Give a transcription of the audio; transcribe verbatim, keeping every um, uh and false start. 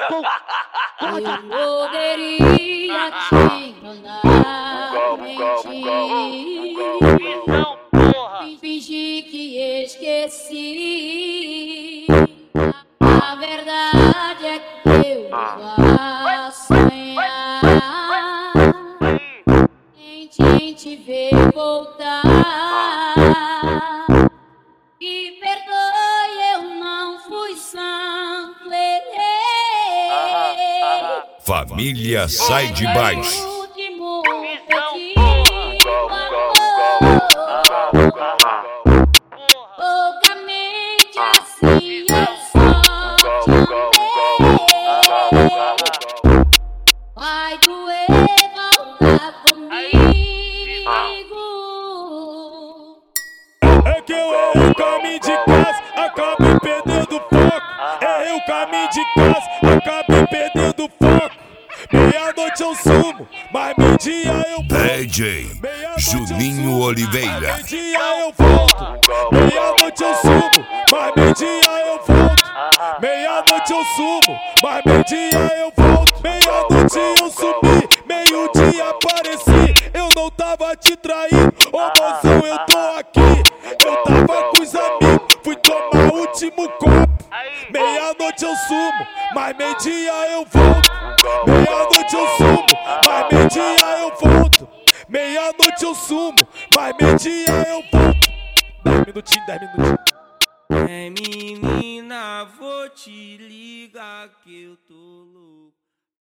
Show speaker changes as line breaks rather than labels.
Eu poderia te enganar, mentir, fingir que esqueci. A verdade é que eu vou sonhar em te ver voltar. E perdoe, eu não fui santo.
Família sai de baixo.
Loucamente assim eu só te amei. Vai doer voltar comigo.
É que eu errei o caminho de casa, acabei perdendo o foco. Errei o caminho de casa, acabei perdendo o foco. Meia-noite eu sumo, mas meio-dia eu volto.
D J Juninho Oliveira.
Meio-dia eu volto. Meia-noite eu sumo, mas meio-dia eu volto. Meia-noite eu sumo, mas meio-dia eu volto. Meia-noite eu subi, meio-dia apareci. Eu não tava te traindo, ô mozão, eu tô aqui. Eu tava com os amigos, fui tomar o último copo. Meia-noite eu sumo, mas meio-dia eu volto. Meia-noite eu sumo, mas meio-dia eu volto. Meia-noite eu sumo, mas meio-dia eu volto. Dez minutinhos, dez minutinhos.
É menina, vou te ligar que eu tô louco.